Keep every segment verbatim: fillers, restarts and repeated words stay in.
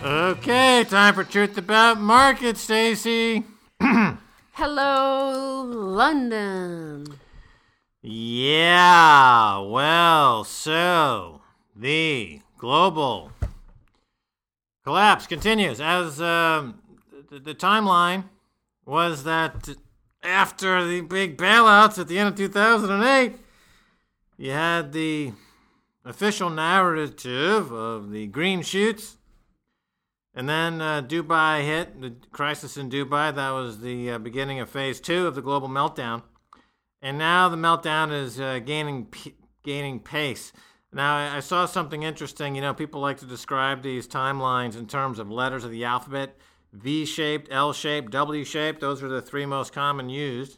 Okay, time for Truth About Market, Stacy. Hello, London. Yeah, well, so the global collapse continues as um, the, the timeline was that after the big bailouts at the end of two thousand eight, you had the official narrative of the green shoots. And then uh, Dubai hit, the crisis in Dubai. That was the uh, beginning of phase two of the global meltdown. And now the meltdown is uh, gaining p- gaining pace. Now, I, I saw something interesting. You know, people like to describe these timelines in terms of letters of the alphabet. V-shaped, L-shaped, W-shaped. Those are the three most common used.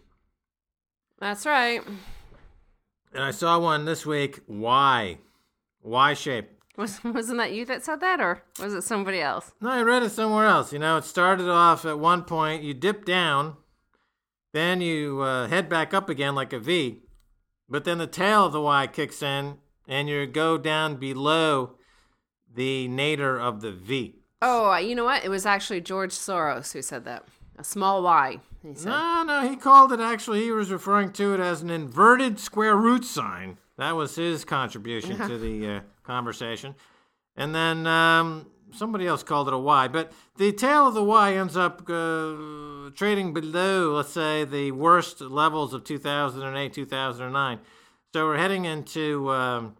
That's right. And I saw one this week, Y. Y-shaped. Was, wasn't that you that said that, or was it somebody else? No, I read it somewhere else. You know, it started off at one point, you dip down, then you uh, head back up again like a V, but then the tail of the Y kicks in, and you go down below the nadir of the V. Oh, you know what? It was actually George Soros who said that. A small Y, he said. No, no, he called it, actually, he was referring to it as an inverted square root sign. That was his contribution to the uh, conversation. And then um, somebody else called it a Y. But the tail of the Y ends up uh, trading below, let's say, the worst levels of two thousand eight, two thousand nine. So we're heading into um,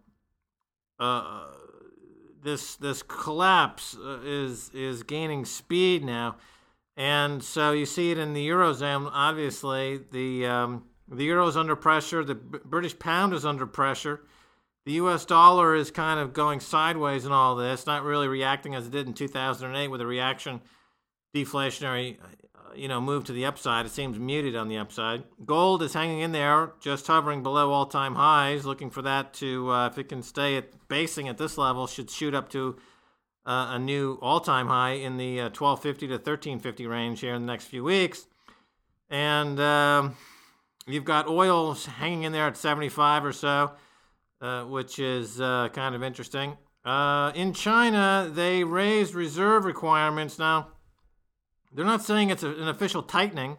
uh, this this collapse uh, is is gaining speed now. And so you see it in the Eurozone, obviously. The... Um, The euro is under pressure. The B- British pound is under pressure. The U S dollar is kind of going sideways in all this, not really reacting as it did in two thousand eight with a reaction deflationary, uh, you know, move to the upside. It seems muted on the upside. Gold is hanging in there, just hovering below all-time highs, looking for that to, uh, if it can stay at basing at this level, should shoot up to uh, a new all-time high in the uh, twelve fifty to thirteen fifty range here in the next few weeks. And... Um, You've got oil hanging in there at seventy-five or so, uh, which is uh, kind of interesting. Uh, in China, they raised reserve requirements. Now, they're not saying it's a, an official tightening.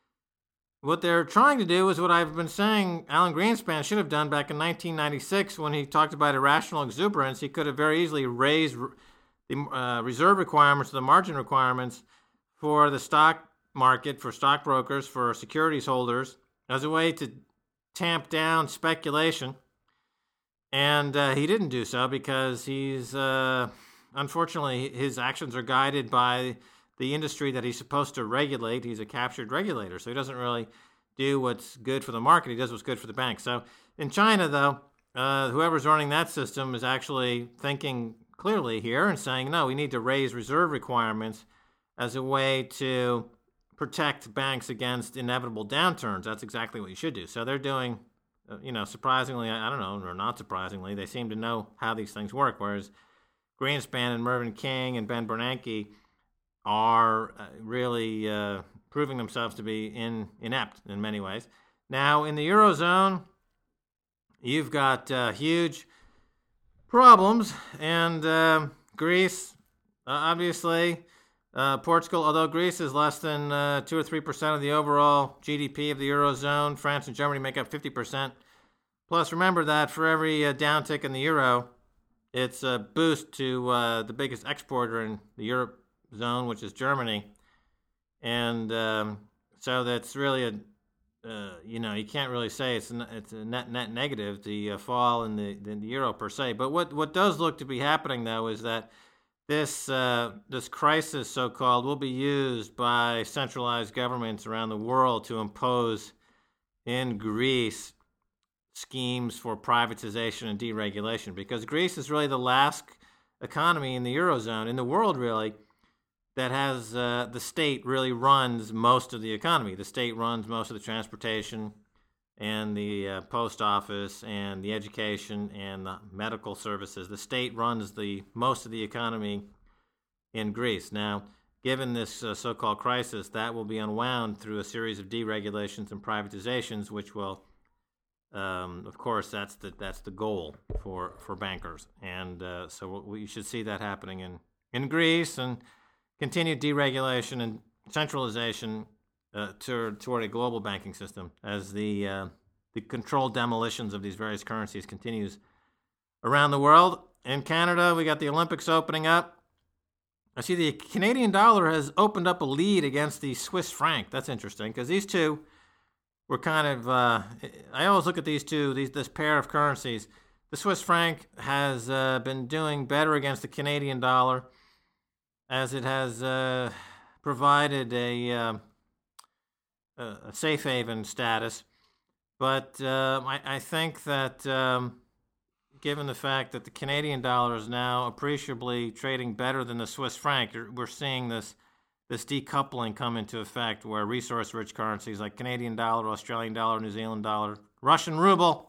What they're trying to do is what I've been saying Alan Greenspan should have done back in nineteen ninety-six when he talked about irrational exuberance. He could have very easily raised the uh, reserve requirements, the margin requirements for the stock market, for stockbrokers, for securities holders, as a way to tamp down speculation. And uh, he didn't do so because he's, uh, unfortunately, his actions are guided by the industry that he's supposed to regulate. He's a captured regulator, so he doesn't really do what's good for the market. He does what's good for the bank. So in China, though, uh, whoever's running that system is actually thinking clearly here and saying, no, we need to raise reserve requirements as a way to protect banks against inevitable downturns. That's exactly what you should do. So they're doing, uh, you know, surprisingly, I don't know, or not surprisingly, they seem to know how these things work, whereas Greenspan and Mervyn King and Ben Bernanke are uh, really uh, proving themselves to be in, inept in many ways. Now, in the Eurozone, you've got uh, huge problems, and uh, Greece, uh, obviously, Uh, Portugal, although Greece is less than uh, two or three percent of the overall G D P of the Eurozone, France and Germany make up fifty percent. Plus, remember that for every uh, downtick in the euro, it's a boost to uh, the biggest exporter in the Eurozone, which is Germany. And um, so that's really a, uh, you know, you can't really say it's a, it's a net net negative, the uh, fall in the, in the euro per se. But what, what does look to be happening, though, is that This uh, this crisis, so-called, will be used by centralized governments around the world to impose in Greece schemes for privatization and deregulation, because Greece is really the last economy in the Eurozone, in the world really, that has uh, the state really runs most of the economy. The state runs most of the transportation and the uh, post office and the education and the medical services. The state runs the most of the economy in Greece. Now, given this uh, so-called crisis, that will be unwound through a series of deregulations and privatizations, which will, um, of course, that's the that's the goal for, for bankers. And uh, so we should see that happening in, in Greece and continued deregulation and centralization uh, to, toward a global banking system as the uh, the controlled demolitions of these various currencies continues around the world. In Canada, we got the Olympics opening up. I see the Canadian dollar has opened up a lead against the Swiss franc. That's interesting because these two were kind of, uh, I always look at these two, these this pair of currencies. The Swiss franc has uh, been doing better against the Canadian dollar as it has uh, provided a, uh, a safe haven status. But uh, I, I think that um, given the fact that the Canadian dollar is now appreciably trading better than the Swiss franc, we're seeing this this decoupling come into effect where resource-rich currencies like Canadian dollar, Australian dollar, New Zealand dollar, Russian ruble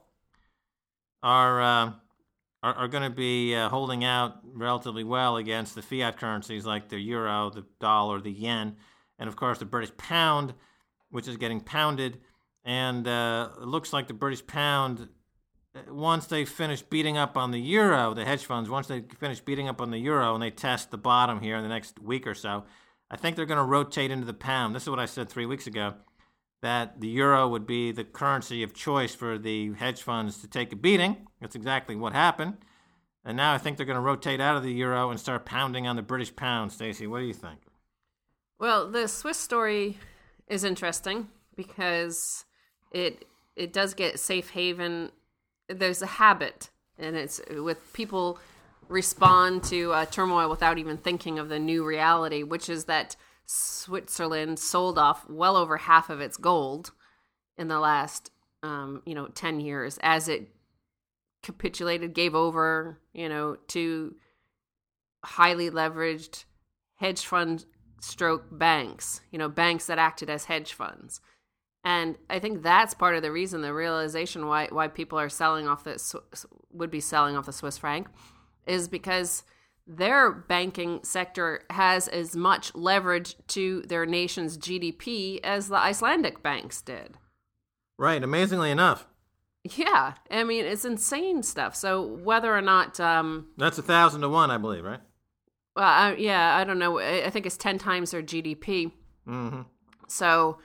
are uh, are, are going to be uh, holding out relatively well against the fiat currencies like the euro, the dollar, the yen, and of course the British pound, which is getting pounded. And uh, it looks like the British pound, once they finish beating up on the euro, the hedge funds, once they finish beating up on the euro and they test the bottom here in the next week or so, I think they're going to rotate into the pound. This is what I said three weeks ago, that the euro would be the currency of choice for the hedge funds to take a beating. That's exactly what happened. And now I think they're going to rotate out of the euro and start pounding on the British pound. Stacey, what do you think? Well, the Swiss story is interesting because it it does get safe haven. There's a habit, and it's with people respond to uh, turmoil without even thinking of the new reality, which is that Switzerland sold off well over half of its gold in the last, um, you know, ten years as it capitulated, gave over, you know, to highly leveraged hedge fund stroke banks, you know, banks that acted as hedge funds. And I think that's part of the reason, the realization why why people are selling off the would be selling off the Swiss franc, is because their banking sector has as much leverage to their nation's G D P as the Icelandic banks did. Right, amazingly enough. Yeah, I mean, it's insane stuff. So whether or not... Um, That's a thousand to one, I believe, right? Well, I, yeah, I don't know. I think it's ten times their G D P. Mm-hmm. So...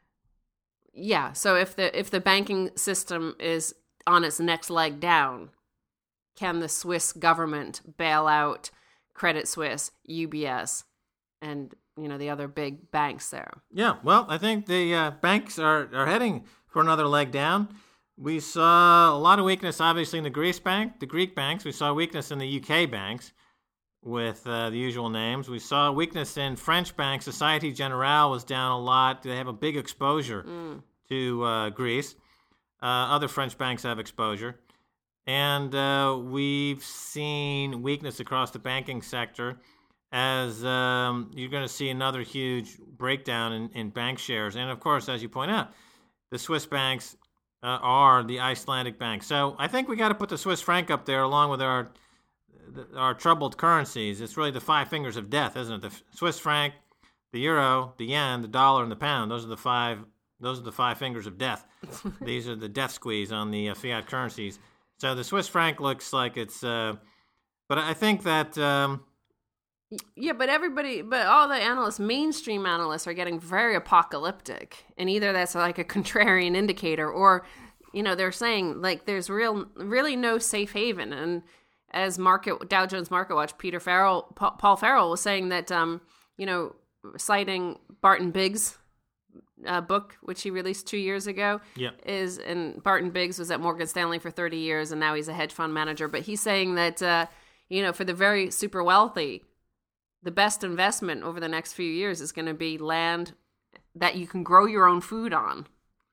Yeah, so if the if the banking system is on its next leg down, can the Swiss government bail out Credit Suisse, U B S, and you know the other big banks there? Yeah, well, I think the uh, banks are, are heading for another leg down. We saw a lot of weakness, obviously, in the Greece bank, the Greek banks. We saw weakness in the U K banks with uh, the usual names. We saw weakness in French banks. Societe Generale was down a lot. They have a big exposure mm. to uh, Greece. Uh, other French banks have exposure. And uh, we've seen weakness across the banking sector as um, you're going to see another huge breakdown in, in bank shares. And, of course, as you point out, the Swiss banks uh, are the Icelandic banks. So I think we got to put the Swiss franc up there along with our our troubled currencies. It's really the five fingers of death, isn't it? The Swiss franc, the euro, the yen, the dollar, and the pound. Those are the five. Those are the five fingers of death. These are the death squeeze on the uh, fiat currencies. So the Swiss franc looks like it's. Uh, but I think that. Um, yeah, but everybody, but all the analysts, mainstream analysts, are getting very apocalyptic, and either that's like a contrarian indicator, or, you know, they're saying like there's real, really no safe haven. And as market Dow Jones Market Watch, Peter Farrell, Paul Farrell was saying that, um, you know, citing Barton Biggs' uh, book, which he released two years ago, yep. is, and Barton Biggs was at Morgan Stanley for thirty years, and now he's a hedge fund manager. But he's saying that, uh, you know, for the very super wealthy, the best investment over the next few years is going to be land that you can grow your own food on.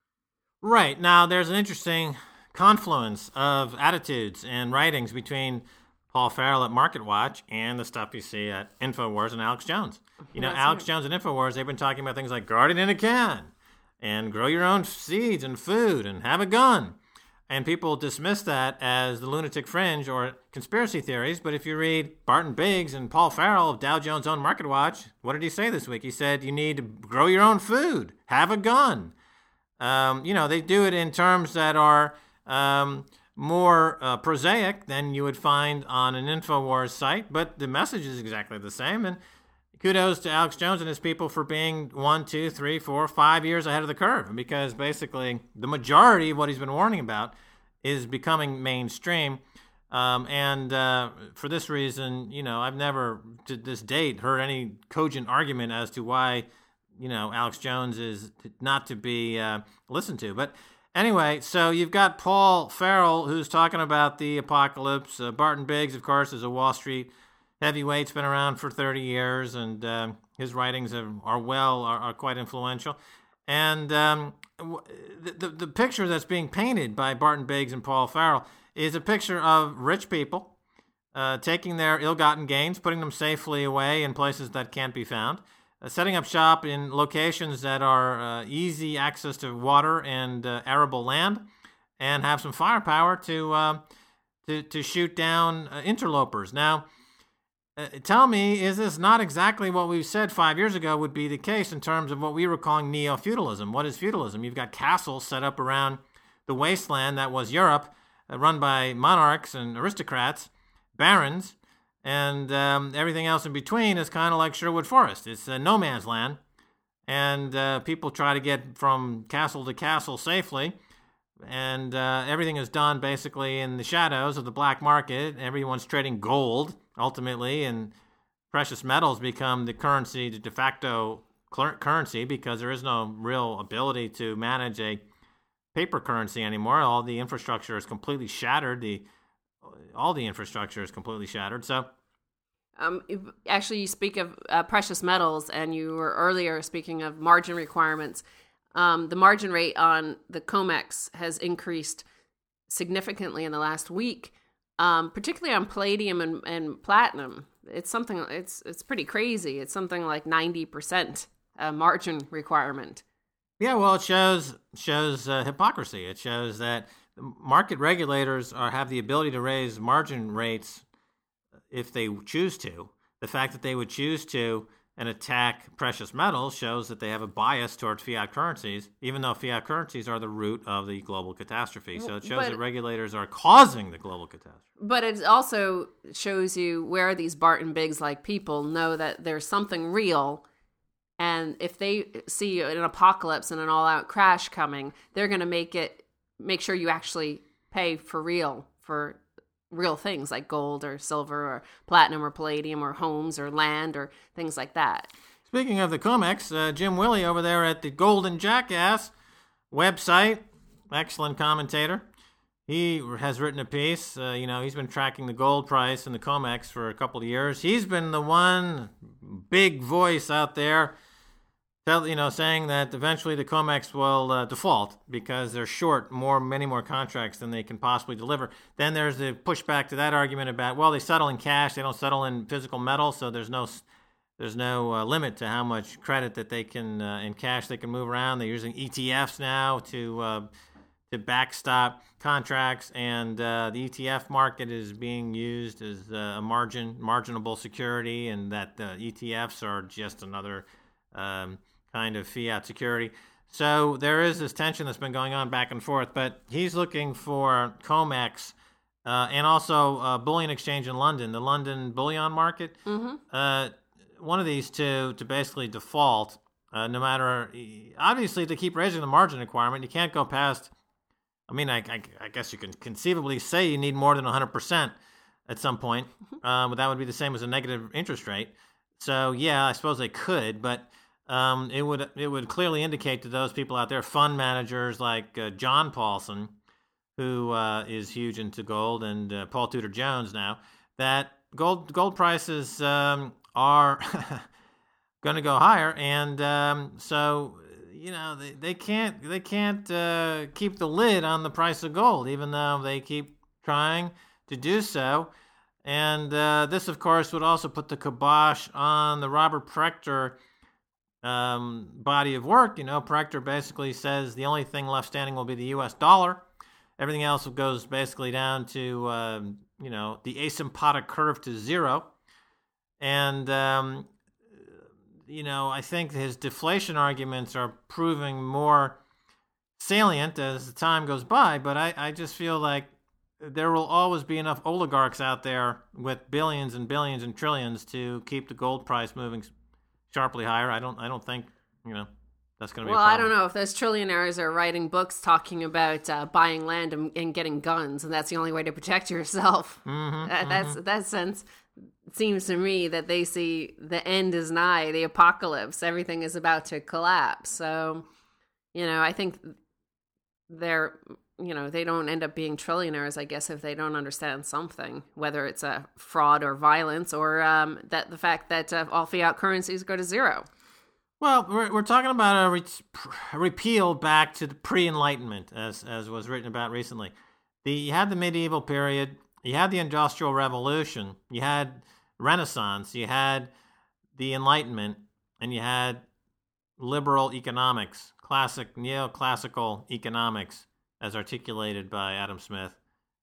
Right. Now, there's an interesting confluence of attitudes and writings between Paul Farrell at MarketWatch and the stuff you see at InfoWars and Alex Jones. You know, That's Alex right. Jones and InfoWars, they've been talking about things like garden in a can and grow your own seeds and food and have a gun. And people dismiss that as the lunatic fringe or conspiracy theories. But if you read Barton Biggs and Paul Farrell of Dow Jones' own MarketWatch, what did he say this week? He said you need to grow your own food, have a gun. Um, you know, they do it in terms that are um, more uh, prosaic than you would find on an InfoWars site, but the message is exactly the same. And kudos to Alex Jones and his people for being one, two, three, four, five years ahead of the curve, because basically the majority of what he's been warning about is becoming mainstream. Um, and uh, for this reason, you know, I've never to this date heard any cogent argument as to why, you know, Alex Jones is not to be uh, listened to. But anyway, so you've got Paul Farrell, who's talking about the apocalypse. Uh, Barton Biggs, of course, is a Wall Street heavyweight, has been around for thirty years, and uh, his writings have, are well, are, are quite influential. And um, the, the the picture that's being painted by Barton Biggs and Paul Farrell is a picture of rich people uh, taking their ill-gotten gains, putting them safely away in places that can't be found, uh, setting up shop in locations that are uh, easy access to water and uh, arable land, and have some firepower to uh, to to shoot down uh, interlopers. Now, uh, tell me, is this not exactly what we said five years ago would be the case in terms of what we were calling neo-feudalism? What is feudalism? You've got castles set up around the wasteland that was Europe, uh, run by monarchs and aristocrats, barons, and um, everything else in between is kind of like Sherwood Forest. It's uh, no man's land, and uh, people try to get from castle to castle safely, and uh, everything is done basically in the shadows of the black market. Everyone's trading gold, ultimately, and precious metals become the currency, the de facto currency, because there is no real ability to manage a paper currency anymore. All the infrastructure is completely shattered. The all the infrastructure is completely shattered. So, um, actually, you speak of uh, precious metals, and you were earlier speaking of margin requirements. Um, the margin rate on the COMEX has increased significantly in the last week, um, particularly on palladium and, and platinum. It's something. It's it's pretty crazy. It's something like ninety percent uh, margin requirement. Yeah, well, it shows shows uh, hypocrisy. It shows that market regulators are have the ability to raise margin rates if they choose to. The fact that they would choose to and attack precious metals shows that they have a bias towards fiat currencies, even though fiat currencies are the root of the global catastrophe. So it shows but, that regulators are causing the global catastrophe. But it also shows you where these Barton Biggs-like people know that there's something real, and if they see an apocalypse and an all-out crash coming, they're going to make it make sure you actually pay for real for real things like gold or silver or platinum or palladium or homes or land or things like that. Speaking of the COMEX, uh, Jim Willey over there at the Golden Jackass website, excellent commentator. He has written a piece. Uh, you know, he's been tracking the gold price and the COMEX for a couple of years. He's been the one big voice out there, tell, you know, saying that eventually the COMEX will uh, default because they're short more, many more contracts than they can possibly deliver. Then there's the pushback to that argument about, well, they settle in cash, they don't settle in physical metal, so there's no there's no uh, limit to how much credit that they can uh, in cash they can move around. They're using E T Fs now to uh, to backstop contracts, and uh, the E T F market is being used as a margin marginable security, and that the E T Fs are just another um, kind of fiat security. So there is this tension that's been going on back and forth, but he's looking for COMEX uh, and also uh, bullion exchange in London, the London bullion market. Mm-hmm. Uh, one of these two to basically default, uh, no matter, obviously to keep raising the margin requirement, you can't go past, I mean, I, I, I guess you can conceivably say you need more than one hundred percent at some point, mm-hmm. uh, but that would be the same as a negative interest rate. So yeah, I suppose they could, but Um, it would it would clearly indicate to those people out there, fund managers like uh, John Paulson, who uh, is huge into gold, and uh, Paul Tudor Jones now, that gold gold prices um, are going to go higher, and um, so you know they, they can't they can't uh, keep the lid on the price of gold, even though they keep trying to do so. And uh, this, of course, would also put the kibosh on the Robert Prechter Um, body of work. You know, Prechter basically says the only thing left standing will be the U S dollar. Everything else goes basically down to, um, you know, the asymptotic curve to zero. And, um, you know, I think his deflation arguments are proving more salient as the time goes by, but I, I just feel like there will always be enough oligarchs out there with billions and billions and trillions to keep the gold price moving sharply higher. I don't I don't think, you know, that's going to be well, a I problem. don't know if those trillionaires are writing books talking about uh, buying land and, and getting guns, and that's the only way to protect yourself. Mm-hmm, that, mm-hmm. That's that sense. It seems to me that they see the end is nigh, the apocalypse, everything is about to collapse. So, you know, I think they're, you know, they don't end up being trillionaires, I guess, if they don't understand something, whether it's a fraud or violence, or um, that the fact that uh, all fiat currencies go to zero. Well, we're we're talking about a, re- a repeal back to the pre-Enlightenment, as as was written about recently. The you had the medieval period, you had the Industrial Revolution, you had Renaissance, you had the Enlightenment, and you had liberal economics, classic neoclassical economics, as articulated by Adam Smith,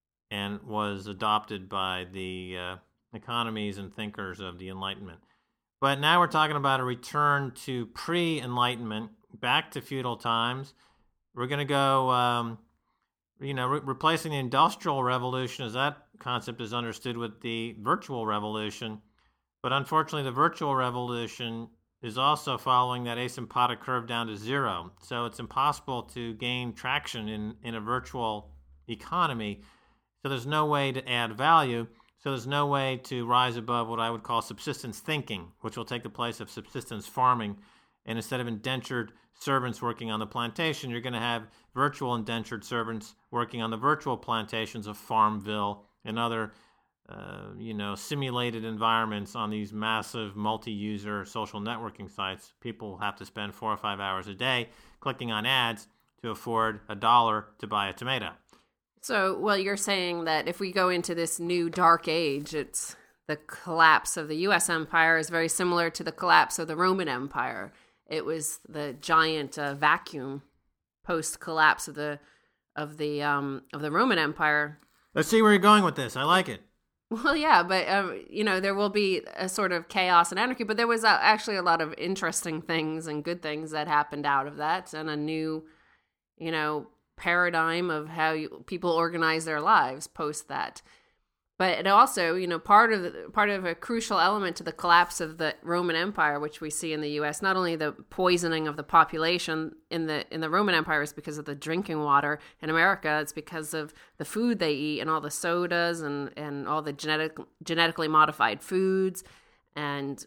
and was adopted by the uh, economies and thinkers of the Enlightenment. But now we're talking about a return to pre-Enlightenment, back to feudal times. We're going to go, um, you know, re- replacing the Industrial Revolution as that concept is understood with the Virtual Revolution. But unfortunately, the Virtual Revolution is also following that asymptotic curve down to zero. So it's impossible to gain traction in, in a virtual economy. So there's no way to add value. So there's no way to rise above what I would call subsistence thinking, which will take the place of subsistence farming. And instead of indentured servants working on the plantation, you're going to have virtual indentured servants working on the virtual plantations of Farmville and other, uh, you know, simulated environments on these massive multi-user social networking sites. People have to spend four or five hours a day clicking on ads to afford a dollar to buy a tomato. So, well, you're saying that if we go into this new dark age, it's the collapse of the U S empire is very similar to the collapse of the Roman Empire. It was the giant uh, vacuum post collapse of the of the um, of the Roman Empire. Let's see where you're going with this. I like it. Well, yeah, but um, you know, there will be a sort of chaos and anarchy. But there was uh, actually a lot of interesting things and good things that happened out of that, and a new, you know, paradigm of how you, people organize their lives post that. But it also, you know, part of the, part of a crucial element to the collapse of the Roman Empire, which we see in the U S, not only the poisoning of the population in the in the Roman Empire is because of the drinking water. In America, it's because of the food they eat and all the sodas and, and all the genetic genetically modified foods and,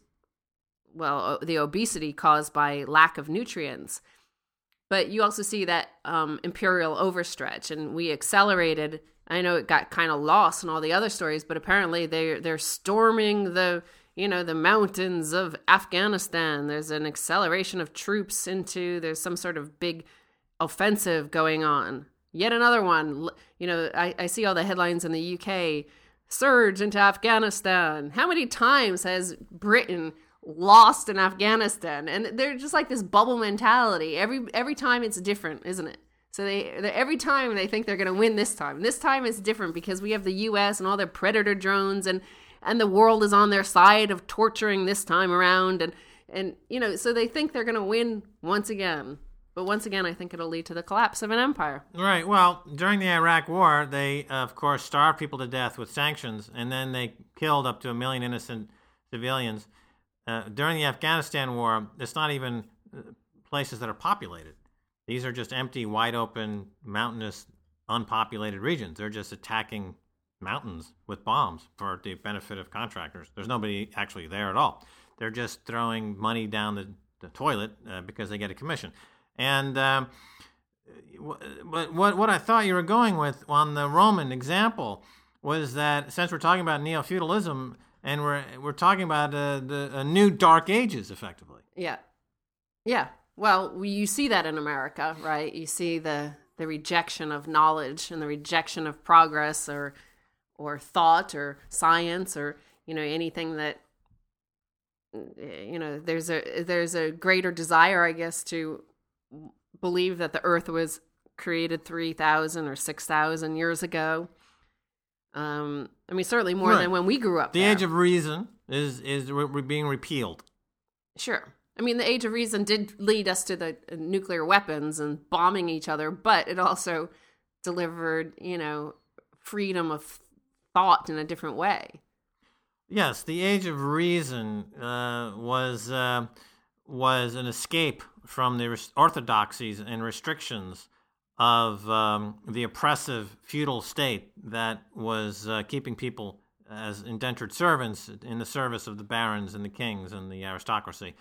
well, the obesity caused by lack of nutrients. But you also see that um, imperial overstretch, and we accelerated. I know it got kind of lost in all the other stories, but apparently they're they're storming the you know the mountains of Afghanistan. There's an acceleration of troops into. There's some sort of big offensive going on. Yet another one. You know, I, I see all the headlines in the U K. Surge into Afghanistan. How many times has Britain lost in Afghanistan? And they're just like this bubble mentality. Every every time it's different, isn't it? So they every time they think they're going to win this time. This time it's different because we have the U S and all their predator drones, and and the world is on their side of torturing this time around, and and you know, so they think they're going to win once again. But once again, I think it'll lead to the collapse of an empire. Right. Well, during the Iraq War, they uh, of course starved people to death with sanctions, and then they killed up to a million innocent civilians. Uh, during the Afghanistan war, it's not even places that are populated. These are just empty, wide-open, mountainous, unpopulated regions. They're just attacking mountains with bombs for the benefit of contractors. There's nobody actually there at all. They're just throwing money down the, the toilet uh, because they get a commission. And um, but what what I thought you were going with on the Roman example was that since we're talking about neo-feudalism, and we're we're talking about uh, the uh, new dark ages, effectively. Yeah, yeah. Well, you see that in America, right? You see the the rejection of knowledge and the rejection of progress, or or thought, or science, or you know anything that you know. There's a there's a greater desire, I guess, to believe that the Earth was created three thousand or six thousand years ago. Um, I mean, certainly more right. than when we grew up. The there. Age of Reason is is re- being repealed. Sure. I mean, the Age of Reason did lead us to the nuclear weapons and bombing each other, but it also delivered, you know, freedom of thought in a different way. Yes, the Age of Reason uh, was uh, was an escape from the res- orthodoxies and restrictions of um, the oppressive feudal state that was uh, keeping people as indentured servants in the service of the barons and the kings and the aristocracy.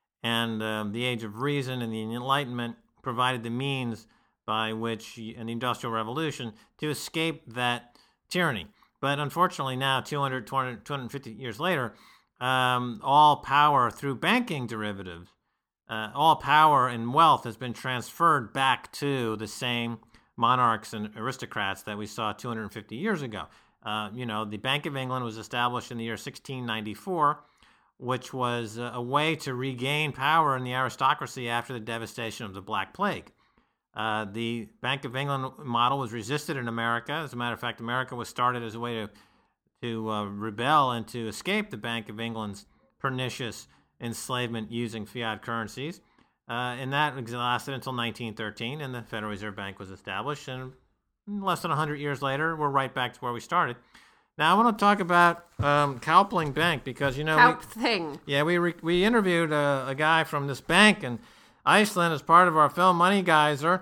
And um, the Age of Reason and the Enlightenment provided the means by which, and the Industrial Revolution, to escape that tyranny. But unfortunately now, two hundred, two hundred, two hundred fifty years later, um, all power through banking derivatives, uh, all power and wealth has been transferred back to the same monarchs and aristocrats that we saw two hundred fifty years ago. Uh, you know, the Bank of England was established in the year sixteen ninety-four, which was a, a way to regain power in the aristocracy after the devastation of the Black Plague. Uh, the Bank of England model was resisted in America. As a matter of fact, America was started as a way to to uh, rebel and to escape the Bank of England's pernicious enslavement using fiat currencies. Uh, and that lasted until nineteen thirteen, and the Federal Reserve Bank was established. And less than one hundred years later, we're right back to where we started. Now, I want to talk about um, Kaupling Bank because, you know... Kaupthing. We, yeah, we re- we interviewed a, a guy from this bank in Iceland as part of our film Money Geyser.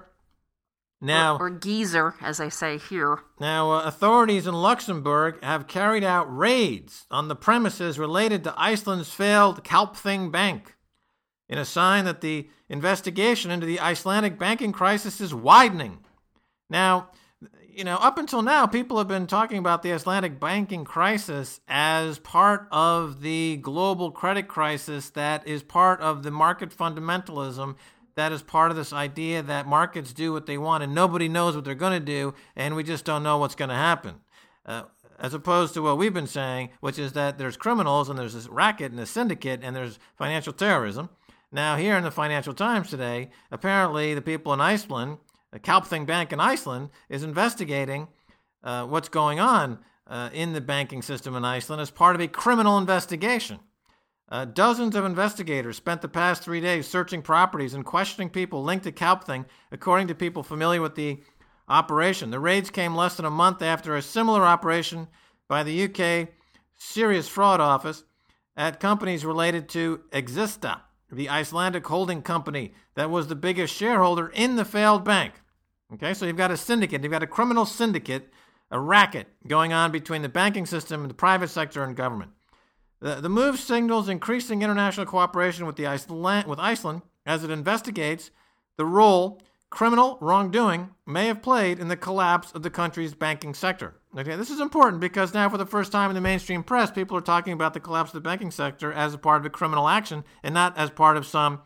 Now, or, or geezer, as I say here. Now, uh, authorities in Luxembourg have carried out raids on the premises related to Iceland's failed Kaupthing Bank in a sign that the investigation into the Icelandic banking crisis is widening. Now, you know, up until now, people have been talking about the Icelandic banking crisis as part of the global credit crisis that is part of the market fundamentalism, that is part of this idea that markets do what they want and nobody knows what they're going to do, and we just don't know what's going to happen. Uh, as opposed to what we've been saying, which is that there's criminals and there's this racket and a syndicate and there's financial terrorism. Now, here in the Financial Times today, apparently the people in Iceland, the Kaupthing Bank in Iceland, is investigating uh, what's going on uh, in the banking system in Iceland as part of a criminal investigation. Uh, dozens of investigators spent the past three days searching properties and questioning people linked to Kaupthing, according to people familiar with the operation. The raids came less than a month after a similar operation by the U K Serious Fraud Office at companies related to Exista, the Icelandic holding company that was the biggest shareholder in the failed bank. Okay, so you've got a syndicate, you've got a criminal syndicate, a racket going on between the banking system and the private sector and government. The, the move signals increasing international cooperation with the Iceland, with Iceland as it investigates the role criminal wrongdoing may have played in the collapse of the country's banking sector. Okay, this is important because now for the first time in the mainstream press, people are talking about the collapse of the banking sector as a part of a criminal action and not as part of some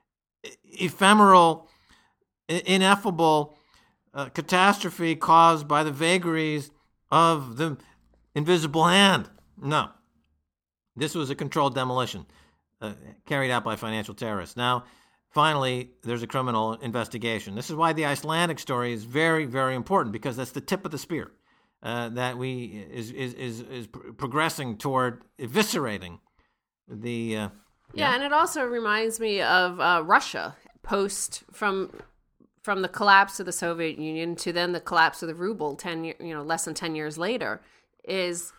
ephemeral, ineffable uh, catastrophe caused by the vagaries of the invisible hand. No. This was a controlled demolition uh, carried out by financial terrorists. Now, finally, there's a criminal investigation. This is why the Icelandic story is very, very important, because that's the tip of the spear uh, that we is is is, is progressing toward eviscerating the. Uh, yeah. yeah, and it also reminds me of uh, Russia post from from the collapse of the Soviet Union to then the collapse of the ruble ten you know less than ten years later is.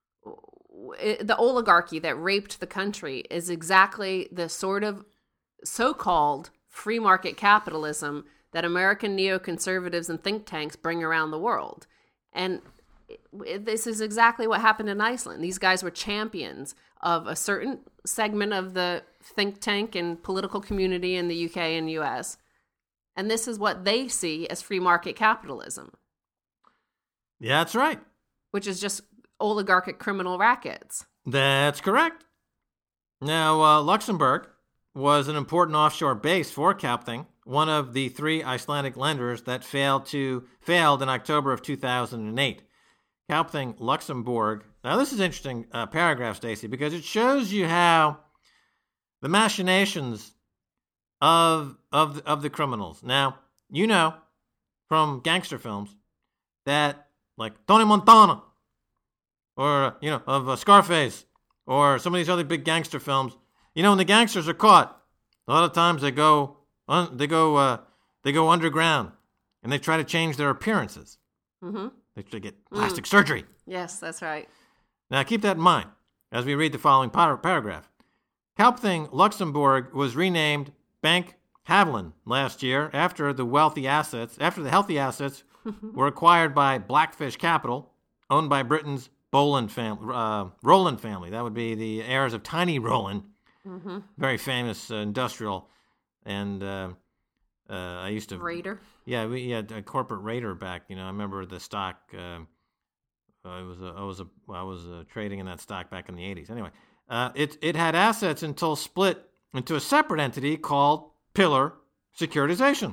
The oligarchy that raped the country is exactly the sort of so-called free market capitalism that American neoconservatives and think tanks bring around the world. And this is exactly what happened in Iceland. These guys were champions of a certain segment of the think tank and political community in the U K and U S. And this is what they see as free market capitalism. Yeah, that's right. Which is just oligarchic criminal rackets. That's correct. Now, uh, Luxembourg was an important offshore base for Kaupthing, one of the three Icelandic lenders that failed to failed in October of two thousand eight. Kaupthing Luxembourg. Now, this is an interesting uh, paragraph, Stacey, because it shows you how the machinations of of of the criminals. Now, you know from gangster films that, like Tony Montana, or, you know, of uh, Scarface, or some of these other big gangster films. You know, when the gangsters are caught, a lot of times they go, un- they go, uh, they go underground, and they try to change their appearances. Mm-hmm. They should get plastic mm. surgery. Yes, that's right. Now, keep that in mind as we read the following par- paragraph. Kaupthing Luxembourg was renamed Bank Havelin last year after the wealthy assets, after the healthy assets were acquired by Blackfish Capital, owned by Britain's Boland family, uh, Roland family. That would be the heirs of Tiny Roland, mm-hmm. very famous uh, industrial, and uh, uh, I used to Raider. Yeah, we had a corporate Raider back. You know, I remember the stock. Uh, I was uh, I was uh, I was uh, trading in that stock back in the eighties. Anyway, uh, it it had assets until split into a separate entity called Pillar Securitization.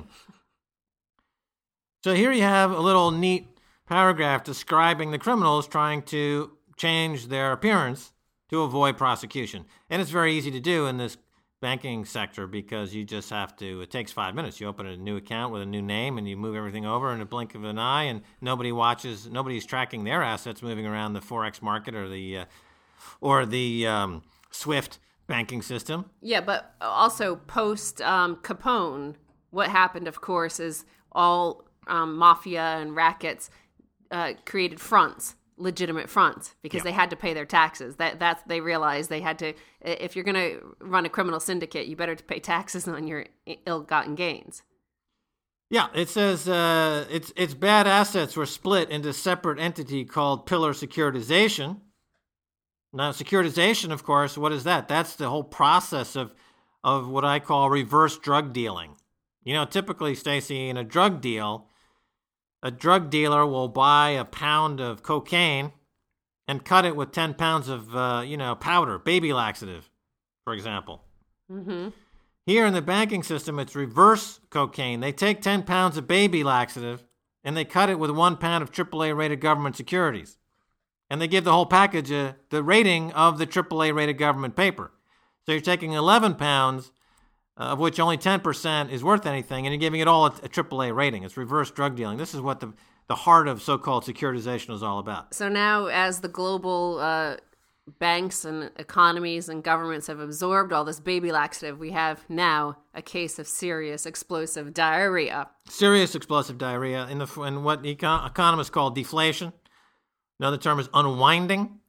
So here you have a little neat paragraph describing the criminals trying to change their appearance to avoid prosecution. And it's very easy to do in this banking sector because you just have to, it takes five minutes. You open a new account with a new name and you move everything over in a blink of an eye, and nobody watches, nobody's tracking their assets moving around the Forex market or the, uh, or the um, SWIFT banking system. Yeah, but also post um, Capone, what happened, of course, is all um, mafia and rackets uh, created fronts, legitimate fronts, because yeah. they had to pay their taxes. That that's they realized they had to. If you're going to run a criminal syndicate, you better pay taxes on your ill-gotten gains. Yeah, it says uh, its its bad assets were split into a separate entity called Pillar Securitization. Now, securitization, of course, what is that? That's the whole process of of what I call reverse drug dealing. You know, typically, Stacey, in a drug deal, a drug dealer will buy a pound of cocaine and cut it with ten pounds of, uh, you know, powder, baby laxative, for example. Mm-hmm. Here in the banking system, it's reverse cocaine. They take ten pounds of baby laxative and they cut it with one pound of triple A rated government securities. And they give the whole package uh, the rating of the triple A rated government paper. So you're taking eleven pounds, uh, of which only ten percent is worth anything, and you're giving it all a, a triple A rating. It's reverse drug dealing. This is what the, the heart of so-called securitization is all about. So now as the global uh, banks and economies and governments have absorbed all this baby laxative, we have now a case of serious explosive diarrhea. Serious explosive diarrhea in, the, in what econ- economists call deflation. Another term is unwinding.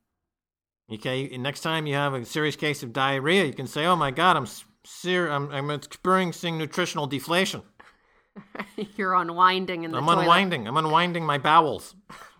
Okay, next time you have a serious case of diarrhea, you can say, "Oh my God, I'm ser- I'm, I'm experiencing nutritional deflation." You're unwinding in the I'm toilet. unwinding. I'm unwinding my bowels.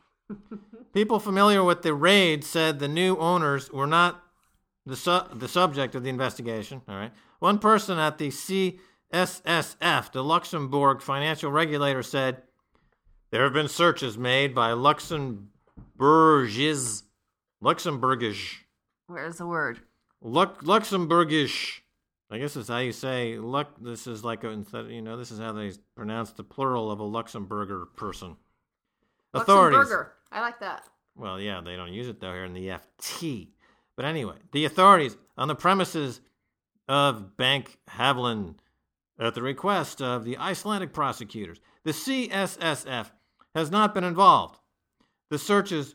People familiar with the raid said the new owners were not the su- the subject of the investigation. All right, one person at the C S S F, the Luxembourg financial regulator, said there have been searches made by Luxembourg. Burgis, Luxembourgish. Where's the word? Lux, Luxembourgish. I guess that's how you say. Lux, this is like a, instead. You know, this is how they pronounce the plural of a Luxembourger person. Authorities. Luxembourger. I like that. Well, yeah, they don't use it though here in the F T. But anyway, the authorities on the premises of Bank Havelin, at the request of the Icelandic prosecutors, the C S S F has not been involved. The searches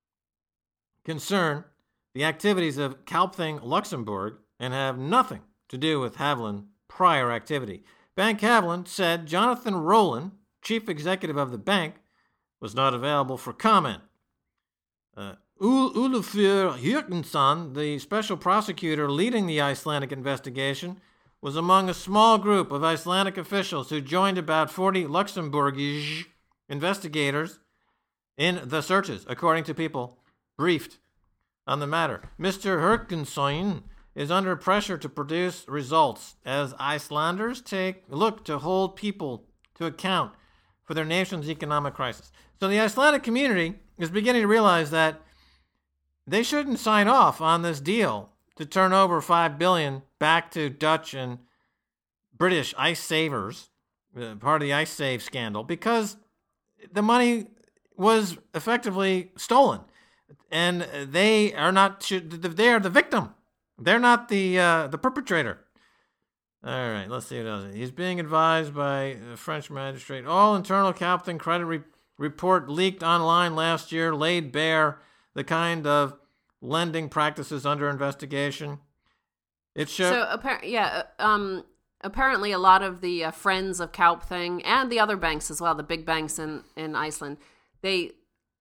concern the activities of Kaupthing Luxembourg and have nothing to do with Havelin prior activity. Bank Havelin said Jonathan Roland, chief executive of the bank, was not available for comment. Uh, Ulfur Jürgensson, the special prosecutor leading the Icelandic investigation, was among a small group of Icelandic officials who joined about forty Luxembourgish investigators in the searches, according to people briefed on the matter. Mister Jürgensson is under pressure to produce results as Icelanders take look to hold people to account for their nation's economic crisis. So the Icelandic community is beginning to realize that they shouldn't sign off on this deal to turn over five billion dollars back to Dutch and British ice savers, uh, part of the ice save scandal, because the money was effectively stolen, and they are not. They are the victim. They're not the uh, the perpetrator. All right, let's see what else. He's being advised by a French magistrate. All internal Kaupthing credit re- report leaked online last year laid bare the kind of lending practices under investigation. It showed. So, apparently, yeah, um, apparently a lot of the uh, friends of Kaupthing and the other banks as well, the big banks in, in Iceland, they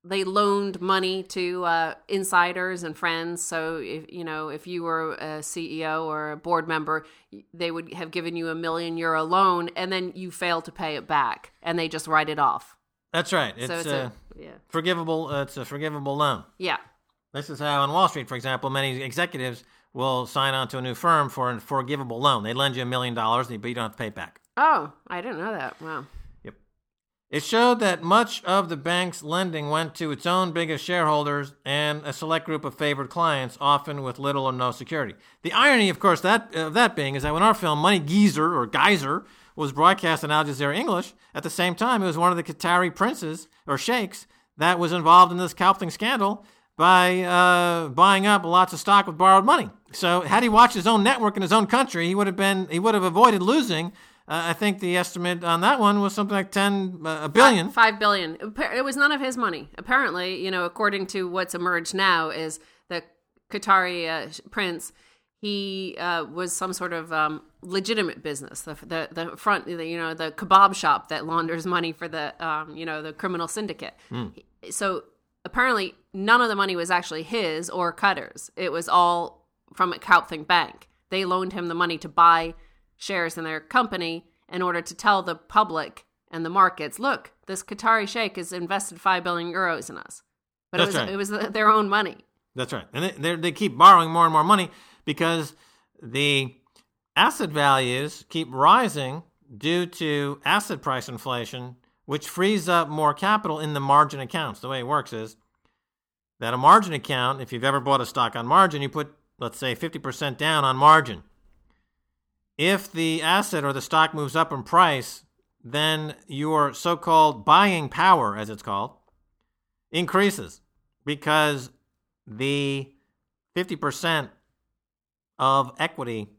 they loaned money to uh, insiders and friends. So if you know if you were a C E O or a board member, they would have given you a million euro loan, and then you fail to pay it back, and they just write it off. That's right. It's, so it's uh, a yeah. forgivable. Uh, it's a forgivable loan. Yeah. This is how on Wall Street, for example, many executives will sign on to a new firm for a forgivable loan. They lend you a million dollars, but you don't have to pay it back. Oh, I didn't know that. Wow. Yep. It showed that much of the bank's lending went to its own biggest shareholders and a select group of favored clients, often with little or no security. The irony, of course, that of that being is that when our film Money Geyser or Geyser was broadcast on Al Jazeera English, at the same time, it was one of the Qatari princes or sheikhs that was involved in this scalping scandal by uh, buying up lots of stock with borrowed money. So had he watched his own network in his own country, he would have been he would have avoided losing. Uh, I think the estimate on that one was something like ten uh, a billion. Five, five billion. It was none of his money. Apparently, you know, according to what's emerged now, is the Qatari uh, prince. He uh, was some sort of um, legitimate business. The, the the front, the, you know, the kebab shop that launders money for the um, you know the criminal syndicate. Mm. So apparently, none of the money was actually his or Qatar's. It was all from a Kaupthing Bank. They loaned him the money to buy shares in their company in order to tell the public and the markets, look, this Qatari sheikh has invested five billion euros in us. But That's it was right. it was their own money. That's right. And they, they keep borrowing more and more money because the asset values keep rising due to asset price inflation, which frees up more capital in the margin accounts. The way it works is that a margin account, if you've ever bought a stock on margin, you put, let's say, fifty percent down on margin. If the asset or the stock moves up in price, then your so-called buying power, as it's called, increases because the fifty percent of equity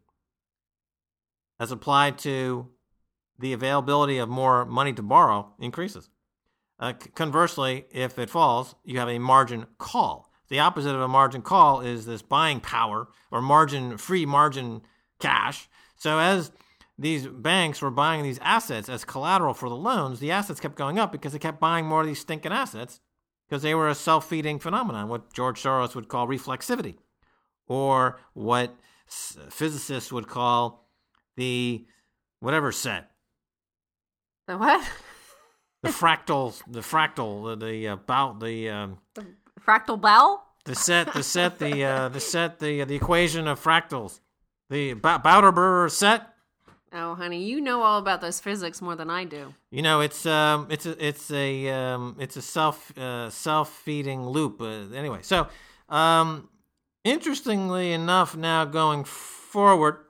as applied to the availability of more money to borrow increases. Uh, c- conversely, if it falls, you have a margin call. The opposite of a margin call is this buying power or margin, free margin cash. So as these banks were buying these assets as collateral for the loans, the assets kept going up because they kept buying more of these stinking assets because they were a self-feeding phenomenon, what George Soros would call reflexivity, or what physicists would call the whatever set. The what? The fractal, the fractal, the the uh, bow, the um, the fractal bell. The set, the set, the uh, the set, the uh, the equation of fractals, the ba- Bauer set. Oh, honey, you know all about those physics more than I do. You know, it's um, it's a it's a um, it's a self uh, self feeding loop. Uh, anyway, so um, interestingly enough, now going forward.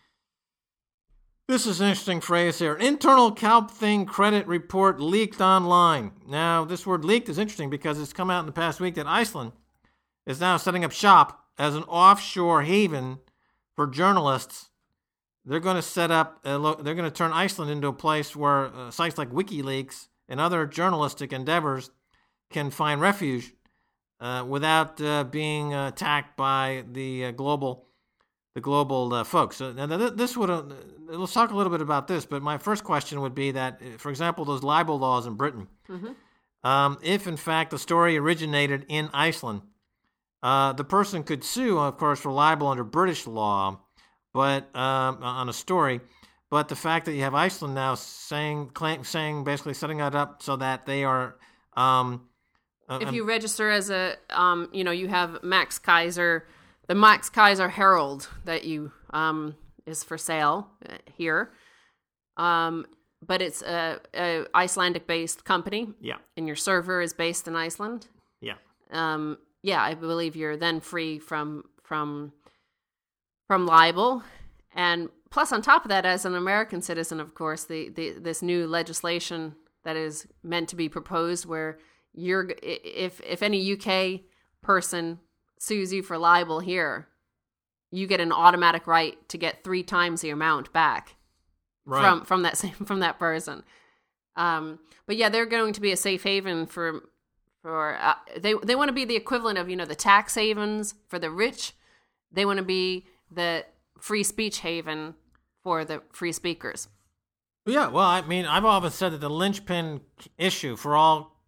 This is an interesting phrase here. Internal Kaupthing credit report leaked online. Now, this word leaked is interesting because it's come out in the past week that Iceland is now setting up shop as an offshore haven for journalists. They're going to set up, a lo- they're going to turn Iceland into a place where uh, sites like WikiLeaks and other journalistic endeavors can find refuge uh, without uh, being uh, attacked by the uh, global the global uh, folks. So now this would, uh, let's talk a little bit about this, but my first question would be that, for example, those libel laws in Britain, mm-hmm. um, if in fact the story originated in Iceland, uh, the person could sue, of course, for libel under British law, but um, on a story, but the fact that you have Iceland now saying, claim, saying basically setting that up so that they are... Um, if you register as a, um, you know, you have Max Kaiser... The Max Kaiser Herald that you um, is for sale here, um, but it's a, a Icelandic-based company. Yeah, and your server is based in Iceland. Yeah, um, yeah. I believe you're then free from from from libel, and plus on top of that, as an American citizen, of course, the, the this new legislation that is meant to be proposed, where you're if if any U K person sues you for libel here, you get an automatic right to get three times the amount back right. from from that same from that person. Um, but yeah, they're going to be a safe haven for for uh, they they want to be the equivalent of, you know, the tax havens for the rich. They want to be the free speech haven for the free speakers. Yeah, well, I mean, I've often said that the linchpin issue for all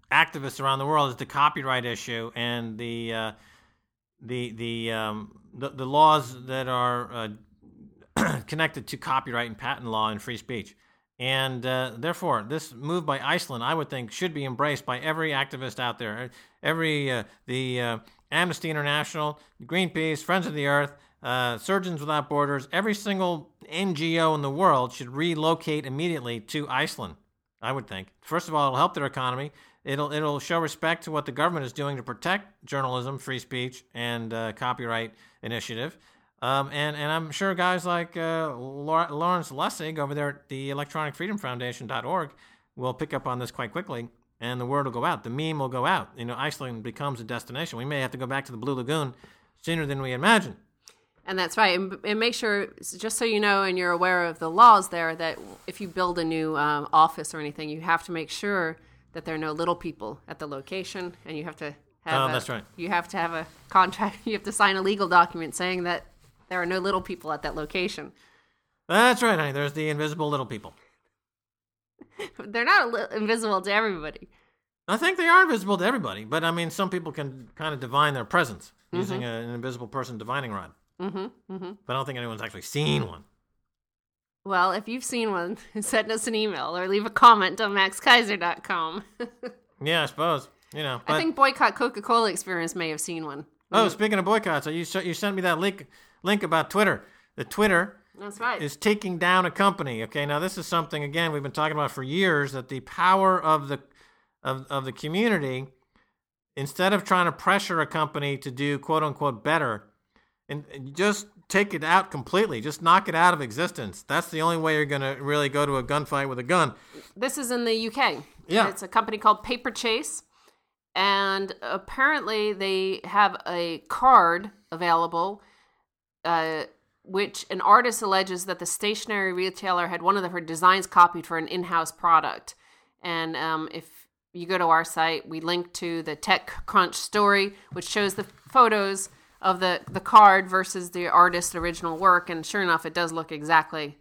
activists around the world is the copyright issue and the uh, the the, um, the the laws that are uh, connected to copyright and patent law and free speech. And uh, therefore, this move by Iceland, I would think, should be embraced by every activist out there. Every uh, the uh, Amnesty International, Greenpeace, Friends of the Earth, uh, Surgeons Without Borders, every single N G O in the world should relocate immediately to Iceland, I would think. First of all, it'll help their economy. It'll it'll show respect to what the government is doing to protect journalism, free speech, and uh, copyright initiative. Um, and, and I'm sure guys like uh, Lawrence Lessig over there at the electronic freedom foundation dot org will pick up on this quite quickly, and the word will go out. The meme will go out. You know, Iceland becomes a destination. We may have to go back to the Blue Lagoon sooner than we imagine. And that's right. And, and make sure, just so you know and you're aware of the laws there, that if you build a new um, office or anything, you have to make sure that there are no little people at the location, and you have to have Oh, a, that's right. You have to have a contract. You have to sign a legal document saying that there are no little people at that location. That's right, honey. There's the invisible little people. They're not li- invisible to everybody. I think they are invisible to everybody, but I mean, some people can kind of divine their presence Mm-hmm. using a, an invisible person divining rod. Mm-hmm, mm-hmm. But I don't think anyone's actually seen one. Well, if you've seen one, send us an email or leave a comment on max kaiser dot com. Yeah, I suppose. You know, but, I think Boycott Coca-Cola Experience may have seen one. Oh, speaking of boycotts, you you sent me that link link about Twitter. The Twitter That's right. is taking down a company. Okay, now this is something again we've been talking about for years. That the power of the of of the community, instead of trying to pressure a company to do quote unquote better, and just take it out completely, just knock it out of existence. That's the only way you're going to really go to a gunfight with a gun. This is in the U K. Yeah. It's a company called Paper Chase. And apparently they have a card available, uh, which an artist alleges that the stationery retailer had one of her designs copied for an in-house product. And um, if you go to our site, we link to the TechCrunch story, which shows the photos of the, the card versus the artist's original work. And sure enough, it does look exactly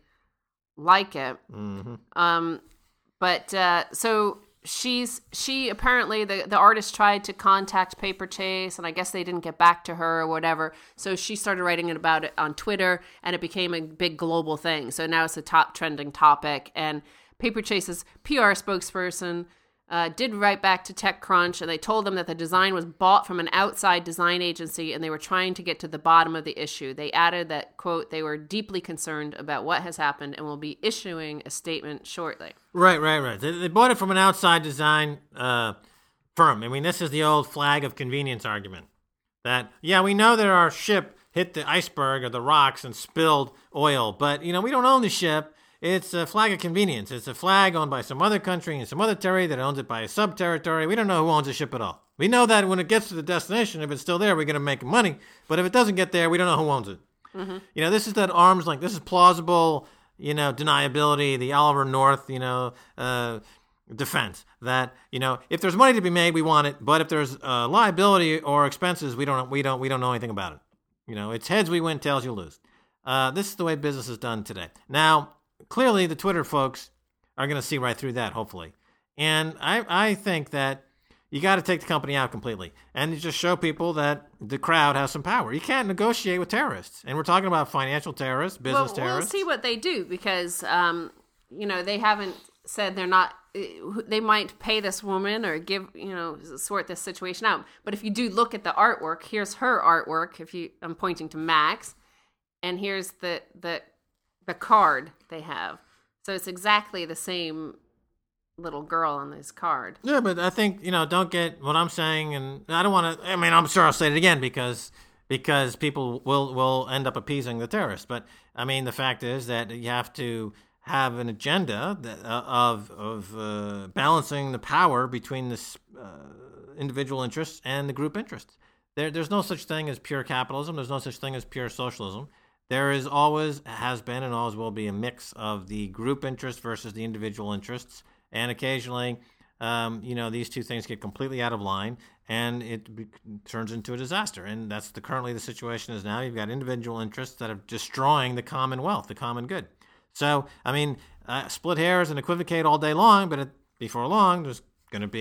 like it. Mm-hmm. Um, but uh, so... She's she apparently the, the artist tried to contact Paper Chase, and I guess they didn't get back to her or whatever. So she started writing about it on Twitter, and it became a big global thing. So now it's a top trending topic. And Paper Chase's P R spokesperson uh, did write back to TechCrunch, and they told them that the design was bought from an outside design agency, and they were trying to get to the bottom of the issue. They added that, quote, they were deeply concerned about what has happened and will be issuing a statement shortly. Right, right, right. They, they bought it from an outside design uh, firm. I mean, this is the old flag of convenience argument. That, yeah, we know that our ship hit the iceberg or the rocks and spilled oil, but, you know, we don't own the ship. It's a flag of convenience. It's a flag owned by some other country in some other territory that owns it by a sub-territory. We don't know who owns the ship at all. We know that when it gets to the destination, if it's still there, we're going to make money. But if it doesn't get there, we don't know who owns it. Mm-hmm. You know, this is that arm's length. This is plausible, you know, deniability, the Oliver North, you know, uh, defense. That, you know, if there's money to be made, we want it. But if there's uh, liability or expenses, we don't, we don't, we don't know anything about it. You know, it's heads we win, tails you lose. Uh, this is the way business is done today. Now, clearly, the Twitter folks are going to see right through that, hopefully. And I, I think that you got to take the company out completely and just show people that the crowd has some power. You can't negotiate with terrorists. And we're talking about financial terrorists, business well, terrorists. We'll see what they do because, um, you know, they haven't said they're not, they might pay this woman or give, you know, sort this situation out. But if you do look at the artwork, here's her artwork. If you, I'm pointing to Max, and here's the, the, the card they have. So it's exactly the same little girl on this card. Yeah, but I think, you know, don't get what I'm saying, and I don't want to, I mean, I'm sure I'll say it again because because people will, will end up appeasing the terrorists. But, I mean, the fact is that you have to have an agenda that, uh, of of uh, balancing the power between the uh, individual interests and the group interests. There, There's no such thing as pure capitalism. There's no such thing as pure socialism. There is always, has been, and always will be a mix of the group interest versus the individual interests. And occasionally, um, you know, these two things get completely out of line, and it be- turns into a disaster. And that's the currently the situation is now. You've got individual interests that are destroying the commonwealth, the common good. So, I mean, uh, split hairs and equivocate all day long, but it, before long, there's going to be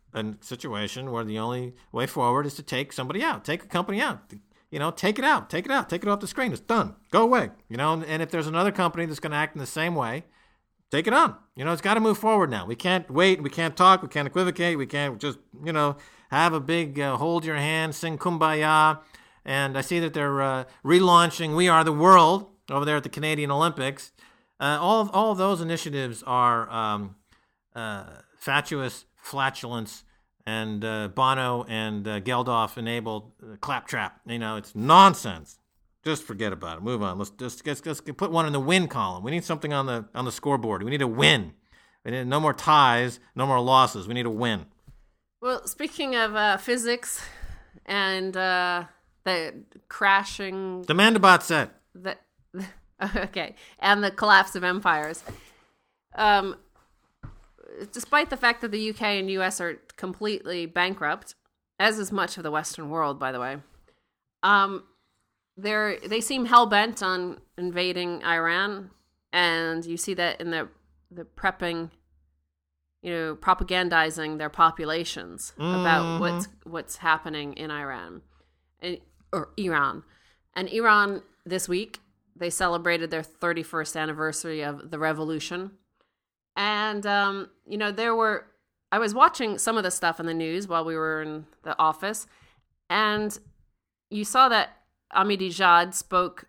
a situation where the only way forward is to take somebody out, take a company out. You know, take it out, take it out, take it off the screen. It's done. Go away. You know, and if there's another company that's going to act in the same way, take it on. You know, it's got to move forward now. We can't wait. We can't talk. We can't equivocate. We can't just, you know, have a big uh, hold your hand, sing Kumbaya. And I see that they're uh, relaunching We Are the World over there at the Canadian Olympics. Uh, all, all of those initiatives are um, uh, fatuous flatulence and uh, Bono and uh, Geldof-enabled uh, claptrap. You know, it's nonsense. Just forget about it. Move on. Let's just let's, let's put one in the win column. We need something on the on the scoreboard. We need a win. We need no more ties, no more losses. We need a win. Well, speaking of uh, physics and uh, the crashing... The Mandabot set. The, okay. And the collapse of empires. Um... Despite the fact that the U K and U S are completely bankrupt, as is much of the Western world, by the way, um, they're they seem hell bent on invading Iran, and you see that in the the prepping, you know, propagandizing their populations mm-hmm. about what's what's happening in Iran, and, or Iran, and Iran this week they celebrated their thirty-first anniversary of the revolution. And, um, you know, there were, I was watching some of the stuff in the news while we were in the office, and you saw that Ahmadinejad spoke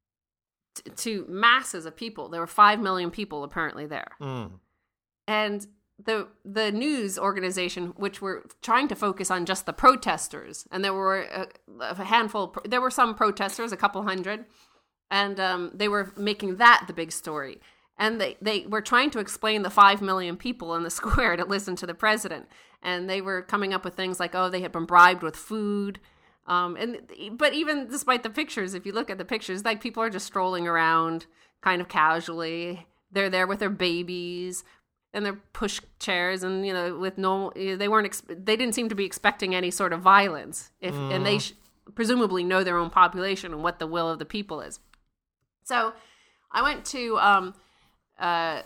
t- to masses of people. There were five million people apparently there. Mm. And the the news organization, which were trying to focus on just the protesters, and there were a, a handful, of pro- there were some protesters, a couple hundred, and um, they were making that the big story. And they, they were trying to explain the five million people in the square to listen to the president. And they were coming up with things like, oh, they had been bribed with food. Um, and But even despite the pictures, if you look at the pictures, like people are just strolling around kind of casually. They're there with their babies and their push chairs. And, you know, with no, they weren't, ex- they didn't seem to be expecting any sort of violence. If mm. And they sh- presumably know their own population and what the will of the people is. So I went to... Um, Uh,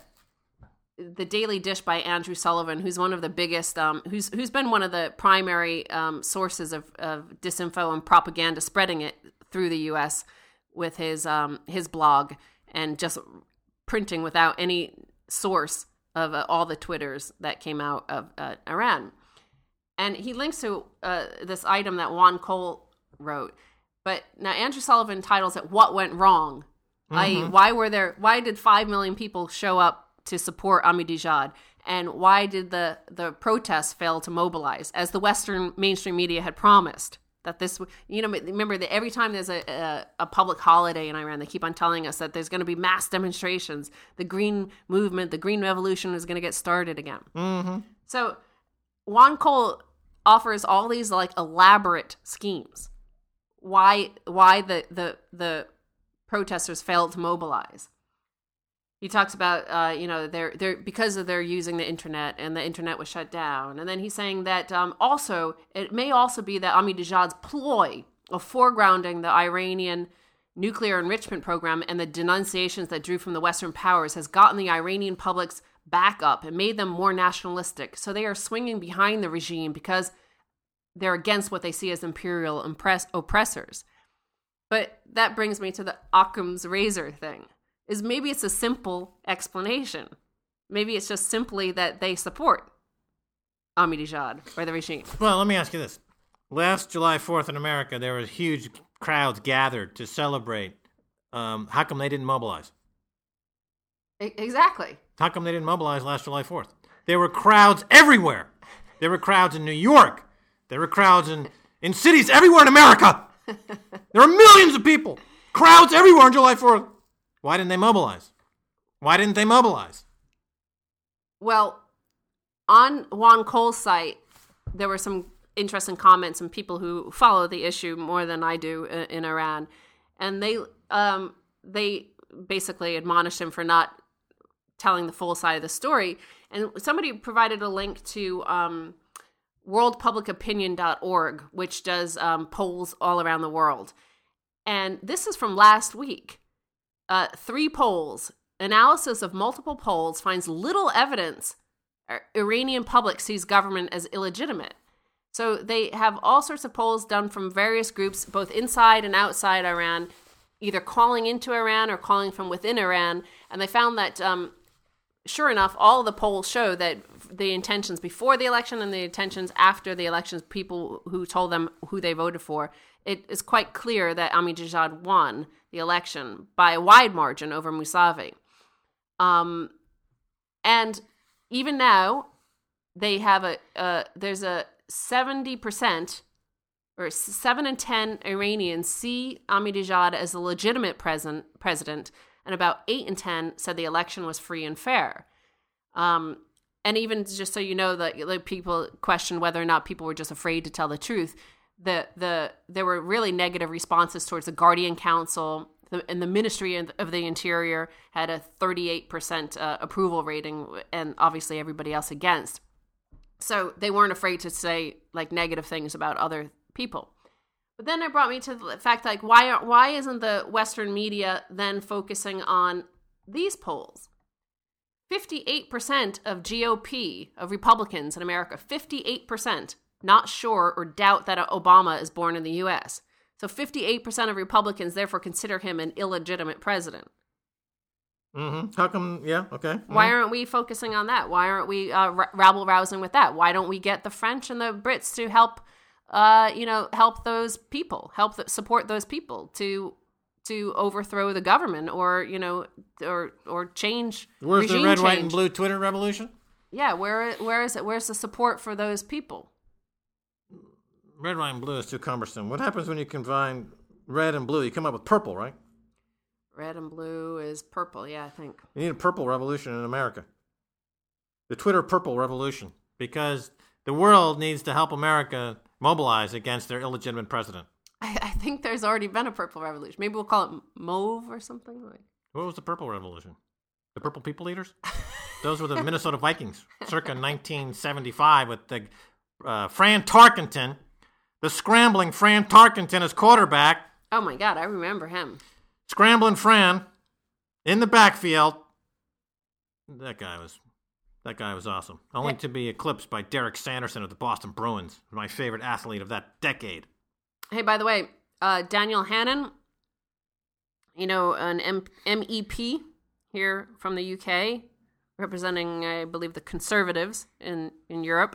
the Daily Dish by Andrew Sullivan, who's one of the biggest, um, who's who's been one of the primary um, sources of, of disinfo and propaganda, spreading it through the U S with his um, his blog and just printing without any source of uh, all the Twitters that came out of uh, Iran. And he links to uh, this item that Juan Cole wrote. But now Andrew Sullivan titles it "What Went Wrong." Mm-hmm. I, why were there? Why did five million people show up to support Ahmadinejad, and why did the the protests fail to mobilize, as the Western mainstream media had promised? That this, you know, remember that every time there's a, a a public holiday in Iran, they keep on telling us that there's going to be mass demonstrations. The green movement, the green revolution, is going to get started again. Mm-hmm. So Juan Cole offers all these like elaborate schemes. Why? Why the the the protesters failed to mobilize. He talks about, uh, you know, they're they're because of they're using the internet and the internet was shut down. And then he's saying that um, also it may also be that Ahmadinejad's ploy of foregrounding the Iranian nuclear enrichment program and the denunciations that drew from the Western powers has gotten the Iranian public's back up and made them more nationalistic. So they are swinging behind the regime because they're against what they see as imperial impress- oppressors. But that brings me to the Occam's razor thing, is maybe it's a simple explanation. Maybe it's just simply that they support Ahmadinejad or the regime. Well, let me ask you this. Last July fourth in America, there were huge crowds gathered to celebrate. Um, how come they didn't mobilize? I- exactly. How come they didn't mobilize last July fourth? There were crowds everywhere. There were crowds in New York. There were crowds in, in cities everywhere in America. There are millions of people. Crowds everywhere on July fourth. Why didn't they mobilize? Why didn't they mobilize? Well, on Juan Cole's site, there were some interesting comments from people who follow the issue more than I do in, in Iran. And they um, they basically admonished him for not telling the full side of the story. And somebody provided a link to um, world public opinion dot org, which does um, polls all around the world. And this is from last week. Uh, three polls. Analysis of multiple polls finds little evidence Iranian public sees government as illegitimate. So they have all sorts of polls done from various groups, both inside and outside Iran, either calling into Iran or calling from within Iran. And they found that, um, sure enough, all of the polls show that the intentions before the election and the intentions after the elections, people who told them who they voted for, it is quite clear that Ahmadinejad won the election by a wide margin over Mousavi. Um, and even now, they have a, uh, there's a seventy percent or seven in ten Iranians see Ahmadinejad as a legitimate president, president, and about eight in ten said the election was free and fair. Um, and even just so you know, that like, people questioned whether or not people were just afraid to tell the truth. The the there were really negative responses towards the Guardian Council, the, and the Ministry of the Interior had a thirty-eight percent uh, approval rating, and obviously everybody else against. So they weren't afraid to say like negative things about other people. But then it brought me to the fact, like, why are, why isn't the Western media then focusing on these polls? fifty-eight percent of G O P, of Republicans in America, fifty-eight percent not sure or doubt that Obama is born in the U S. So fifty-eight percent of Republicans therefore consider him an illegitimate president. Mm-hmm. How come? Yeah, okay. Mm-hmm. Why aren't we focusing on that? Why aren't we uh, r- rabble-rousing with that? Why don't we get the French and the Brits to help, uh, you know, help those people, help th- support those people to to overthrow the government, or you know, or or change? Where's regime the red, change? white, and blue Twitter revolution? Yeah, where where is it? Where's the support for those people? Red, white, and blue is too cumbersome. What happens when you combine red and blue? You come up with purple, right? Red and blue is purple, yeah, I think. You need a purple revolution in America. The Twitter purple revolution. Because the world needs to help America mobilize against their illegitimate president. I, I think there's already been a purple revolution. Maybe we'll call it mauve or something. Like. What was the purple revolution? The purple people eaters? Those were the Minnesota Vikings, circa nineteen seventy-five, with the uh, Fran Tarkenton, the scrambling Fran Tarkenton as quarterback. Oh my God, I remember him. Scrambling Fran in the backfield. That guy was that guy was awesome. Only to be eclipsed by Derek Sanderson of the Boston Bruins, my favorite athlete of that decade. Hey, by the way, uh, Daniel Hannan, you know, an M- MEP here from the U K, representing, I believe, the Conservatives in, in Europe.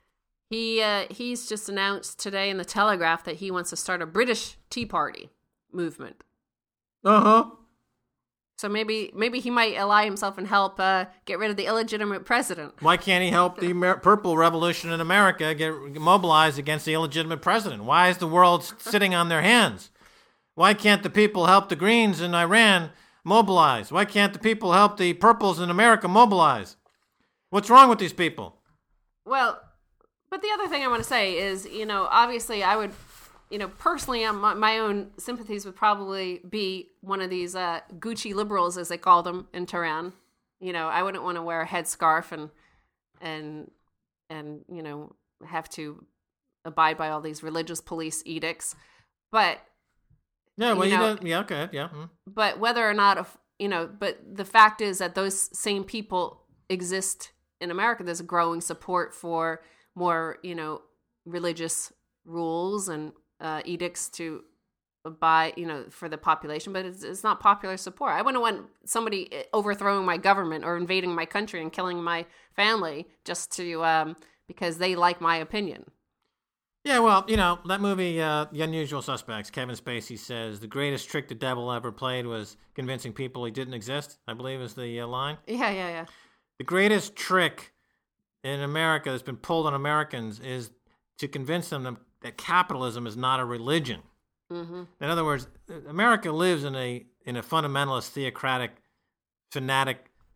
He uh, he's just announced today in the Telegraph that he wants to start a British Tea Party movement. Uh-huh. So maybe maybe he might ally himself and help uh, get rid of the illegitimate president. Why can't he help the Amer- Purple Revolution in America get mobilized against the illegitimate president? Why is the world sitting on their hands? Why can't the people help the Greens in Iran mobilize? Why can't the people help the Purples in America mobilize? What's wrong with these people? Well, but the other thing I want to say is, you know, obviously I would... You know, personally, um, my own sympathies would probably be one of these uh, Gucci liberals, as they call them in Tehran. You know, I wouldn't want to wear a headscarf and and and you know have to abide by all these religious police edicts. But yeah, well, you, you know, don't, yeah, okay, yeah. Mm. But whether or not, if, you know, but the fact is that those same people exist in America. There's a growing support for more, you know, religious rules and Uh, edicts to buy, you know, for the population, but it's, it's not popular support. I wouldn't want somebody overthrowing my government or invading my country and killing my family just to, um, because they like my opinion. Yeah, well, you know, that movie, uh, The Unusual Suspects, Kevin Spacey says the greatest trick the devil ever played was convincing people he didn't exist, I believe is the uh, line. Yeah, yeah, yeah. The greatest trick in America that's been pulled on Americans is to convince them that that capitalism is not a religion. Mm-hmm. In other words, America lives in a in a fundamentalist, theocratic, fanatic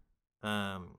um,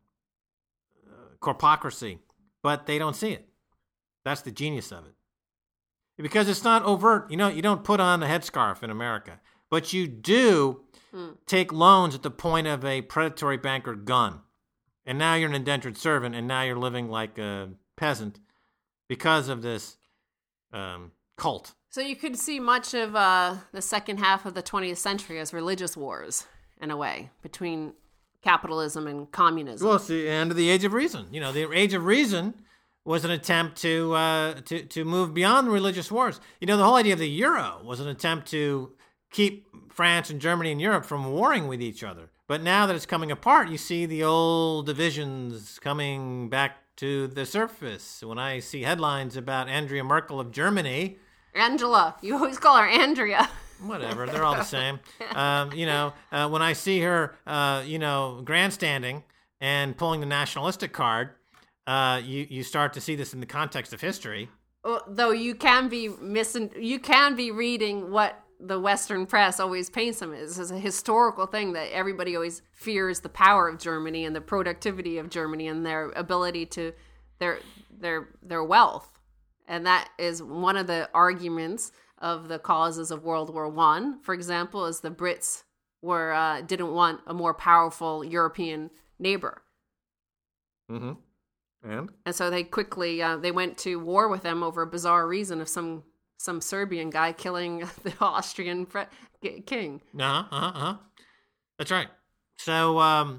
uh, corpocracy, but they don't see it. That's the genius of it. Because it's not overt. You know, you don't put on a headscarf in America, but you do mm. take loans at the point of a predatory banker gun. And now you're an indentured servant, and now you're living like a peasant because of this Um, cult. So you could see much of uh, the second half of the twentieth century as religious wars, in a way, between capitalism and communism. Well, it's the end of the Age of Reason. You know, the Age of Reason was an attempt to uh, to to move beyond religious wars. You know, the whole idea of the euro was an attempt to keep France and Germany and Europe from warring with each other. But now that it's coming apart, you see the old divisions coming back to the surface. When I see headlines about Angela Merkel of Germany, Angela, you always call her Andrea. Whatever, they're all the same. Um, you know, uh, when I see her, uh, you know, grandstanding and pulling the nationalistic card, uh, you you start to see this in the context of history. Though you can be missing, you can be reading what the Western press always paints them as, as a historical thing that everybody always fears the power of Germany and the productivity of Germany and their ability to their their their wealth, and that is one of the arguments of the causes of World War One, for example, is the Brits were uh, didn't want a more powerful European neighbor. Mm-hmm. And and so they quickly uh, they went to war with them over a bizarre reason of some some Serbian guy killing the Austrian pre- king. Uh-huh, uh-huh, uh-huh. That's right. So, um,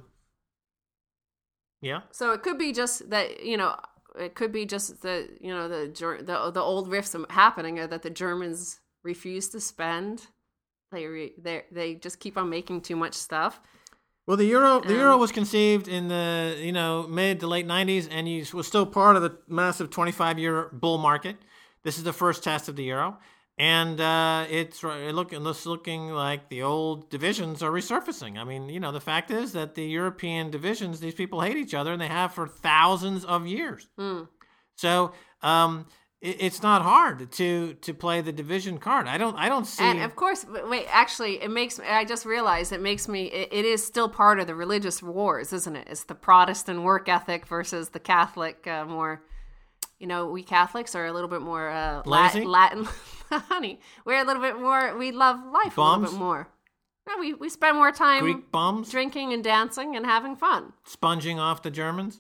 yeah. So it could be just that, you know, it could be just the, you know, the the the old rifts happening, or that the Germans refuse to spend. They re, they they just keep on making too much stuff. Well, the euro the um, euro was conceived in the, you know, mid to late nineties, and it was still part of the massive twenty-five year bull market. This is the first test of the euro, and uh, it's looking it's looking like the old divisions are resurfacing. I mean, you know, the fact is that the European divisions, these people hate each other, and they have for thousands of years. Mm. So um, it, it's not hard to to play the division card. I don't I don't see. And of course, wait, actually, it makes me. I just realized it makes me. It, it is still part of the religious wars, isn't it? It's the Protestant work ethic versus the Catholic uh, more. You know, we Catholics are a little bit more uh, lazy. Latin, honey. We're a little bit more. We love life Bums? a little bit more. No, we we spend more time Greek bums, drinking and dancing and having fun, sponging off the Germans.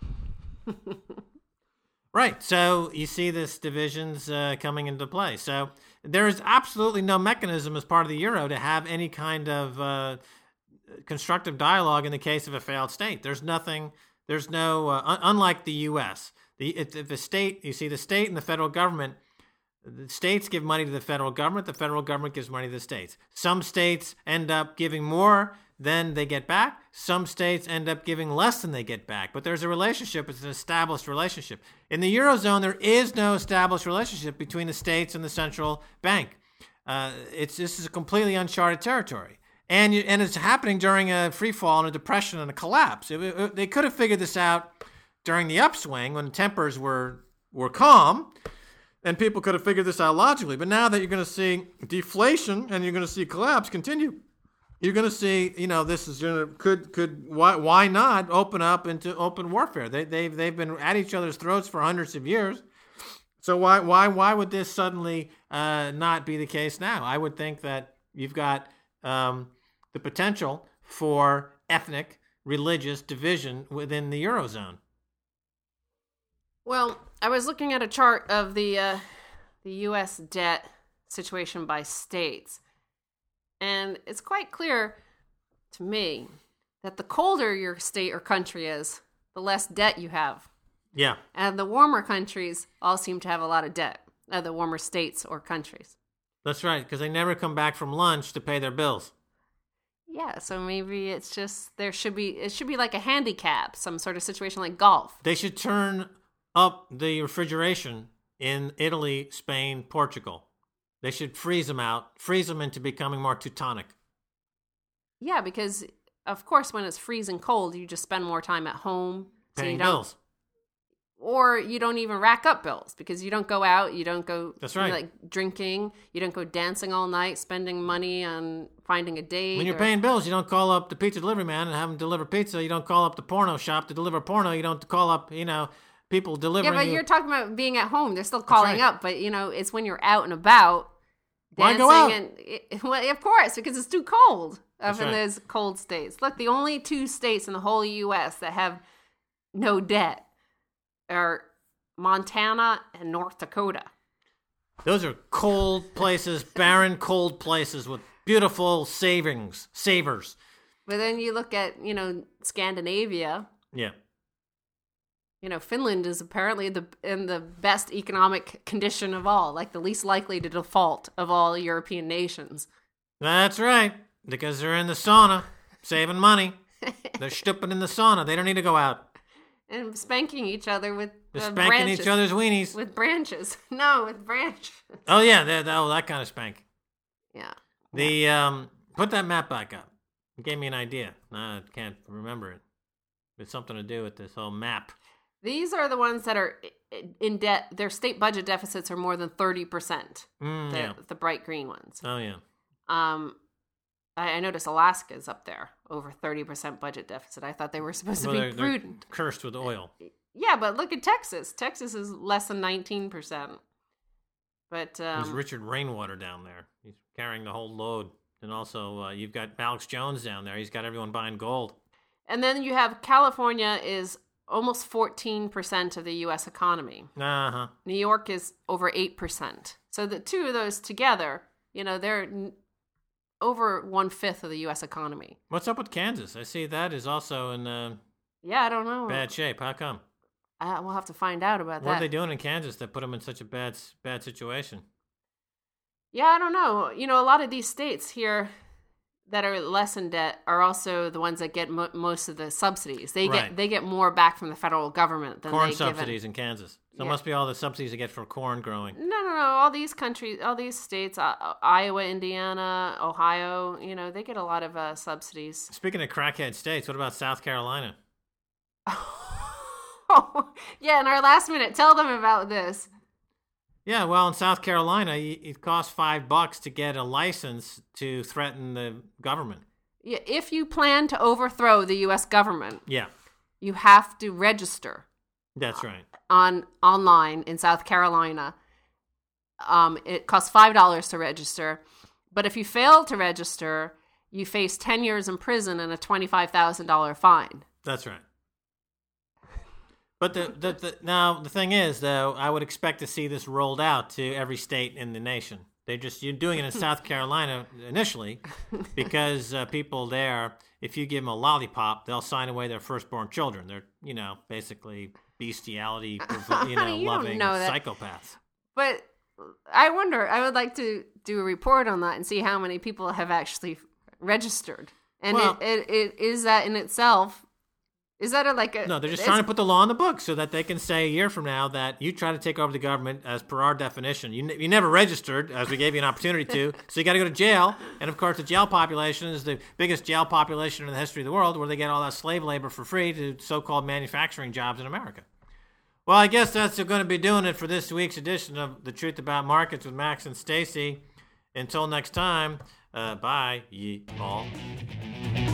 Right. So you see this divisions uh, coming into play. So there is absolutely no mechanism as part of the euro to have any kind of uh, constructive dialogue in the case of a failed state. There's nothing. There's no. Uh, un- unlike the U S The if, if the state, you see, the state and the federal government, the states give money to the federal government, the federal government gives money to the states. Some states end up giving more than they get back. Some states end up giving less than they get back. But there's a relationship, it's an established relationship. In the Eurozone, there is no established relationship between the states and the central bank. Uh, it's This is a completely uncharted territory. And you, and it's happening during a free fall and a depression and a collapse. It, it, they could have figured this out during the upswing when tempers were were calm, and people could have figured this out logically. But now that you're going to see deflation and you're going to see collapse continue, you're going to see, you know, this is going to could could why why not open up into open warfare? They they've they've been at each other's throats for hundreds of years. So why why why would this suddenly uh, not be the case now? I would think that you've got um, the potential for ethnic, religious division within the Eurozone. Well, I was looking at a chart of the uh, the U S debt situation by states, and it's quite clear to me that the colder your state or country is, the less debt you have. Yeah. And the warmer countries all seem to have a lot of debt, uh, the warmer states or countries. That's right, because they never come back from lunch to pay their bills. Yeah, so maybe it's just, there should be, it should be like a handicap, some sort of situation like golf. They should turn up the refrigeration in Italy, Spain, Portugal. They should freeze them out, freeze them into becoming more Teutonic. Yeah, because of course when it's freezing cold, you just spend more time at home. Paying so you bills. Or you don't even rack up bills because you don't go out, you don't go That's right. like drinking, you don't go dancing all night, spending money on finding a date. When you're or... paying bills, you don't call up the pizza delivery man and have him deliver pizza. You don't call up the porno shop to deliver porno. You don't call up, you know, people delivering Yeah, but you. you're talking about being at home. They're still calling right. up, but you know, it's when you're out and about Why dancing go out? and it, well, of course, because it's too cold up That's in right. those cold states. Look, the only two states in the whole U S that have no debt are Montana and North Dakota. Those are cold places, barren, cold places with beautiful savings, savers. But then you look at, you know, Scandinavia. Yeah. You know, Finland is apparently the in the best economic condition of all, like the least likely to default of all European nations. That's right, because they're in the sauna, saving money. They're stooping in the sauna. They don't need to go out. And spanking each other with They're uh, spanking branches. each other's weenies. With branches. No, with branches. Oh, yeah, that, that, oh, that kind of spank. Yeah. The um, Put that map back up. It gave me an idea. I can't remember it. It's something to do with this whole map. These are the ones that are in debt. Their state budget deficits are more than thirty percent. Mm, the, yeah. the bright green ones. Oh, yeah. Um, I, I noticed Alaska's up there, over thirty percent budget deficit. I thought they were supposed Well, to they're, be they're prudent. cursed with oil. Yeah, but look at Texas. Texas is less than nineteen percent. But um, There's Richard Rainwater down there. He's carrying the whole load. And also, uh, you've got Alex Jones down there. He's got everyone buying gold. And then you have California is almost fourteen percent of the U S economy. Uh-huh. New York is over eight percent. So the two of those together, you know, they're n- over one-fifth of the U S economy. What's up with Kansas? I see that is also in uh, Yeah, I don't know. bad shape. How come? I, we'll have to find out about What that. are they doing in Kansas that put them in such a bad bad situation? Yeah, I don't know. You know, a lot of these states here that are less in debt are also the ones that get mo- most of the subsidies. They Right. get they get more back from the federal government than Corn they subsidies give in Kansas. So it Yeah. must be all the subsidies they get for corn growing. in. No, no, no. All these countries, all these states, uh, Iowa, Indiana, Ohio, you know, they get a lot of uh, subsidies. Speaking of crackhead states, what about South Carolina? Yeah, in our last minute, tell them about this. Yeah, well, in South Carolina, y- it costs five bucks to get a license to threaten the government. Yeah, if you plan to overthrow the U S government, Yeah, you have to register that's right. on online in South Carolina. Um, it costs five dollars to register, but if you fail to register, you face ten years in prison and a twenty-five thousand dollars fine. That's right. But the, the, the now the thing is, though, I would expect to see this rolled out to every state in the nation. They're just you're doing it in South Carolina initially because uh, people there, if you give them a lollipop, they'll sign away their firstborn children. They're you know basically bestiality, you know, You don't loving know that. psychopaths. But I wonder, I would like to do a report on that and see how many people have actually registered. And Well- it, it, it is that in itself, is that a, like a... No, they're just it's- trying to put the law in the book so that they can say a year from now that you try to take over the government as per our definition. You, ne- you never registered, as we gave you an opportunity to, so you got to go to jail. And, of course, the jail population is the biggest jail population in the history of the world where they get all that slave labor for free to so-called manufacturing jobs in America. Well, I guess that's going to be doing it for this week's edition of The Truth About Markets with Max and Stacy. Until next time, uh, bye, ye all.